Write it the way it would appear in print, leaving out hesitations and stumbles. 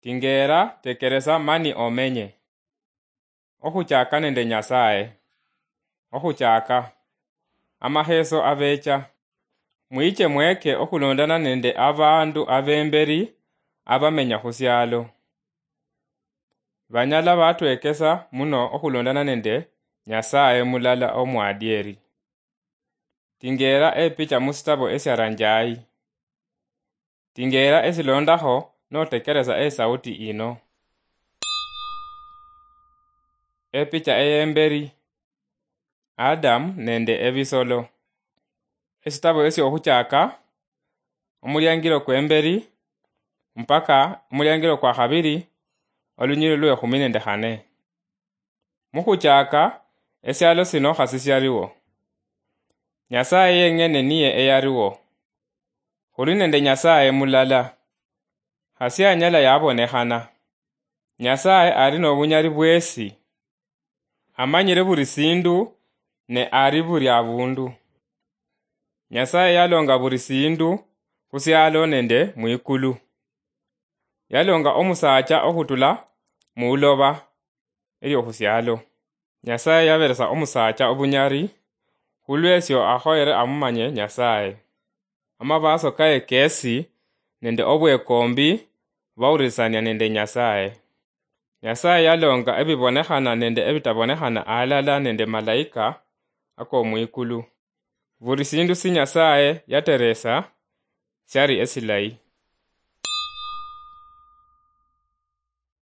Tingera tekereza mani omenye. Okuchaka nende Nyasaye. Okuchaka. Amaheso avecha. Mwiche mweke okulondana nende abandu abemberi abamenya khusyalo. Banyala batwekesa muno okulondana nende Nyasaye mulala omwadieri. Tingera epicha musitabo esyaranjai. Tingera esilondakho notekereza sauti ino. Epicha eyemberi. Adam nende ebisolo. Esitabo esyo okhuchaka omulyangilo kwemberi mpaka omulyangilo kwa khabiri olunyilo lwe 14. Mukhuchaka esyalo sino khasisyaliwo. Nyasaye yengene niye eyaliwo. Khuli nende Nyasaye mulala. Khasianyala yabonekhana. Nyasaye ali nobunyali bwesi. Amanyile buri sindu ne ari buri abundu. Nyasaye yalonga buri sindu khusyalo nende mwikulu. Yalonga omusacha okhutula muuloba elyo khusyalo. Nyasaye yaberesa omusacha obunyari khulwesyo akhoyere amumanye Nyasaye. Amabaso kaye kesi nende obwekombi bawurisania nende Nyasaye. Nyasaye yalonga ebibonekhana nende ebitabonekhana alala nende malaika ako mwikulu. Buri sindu si Nyasaye yateresa syari esilayi.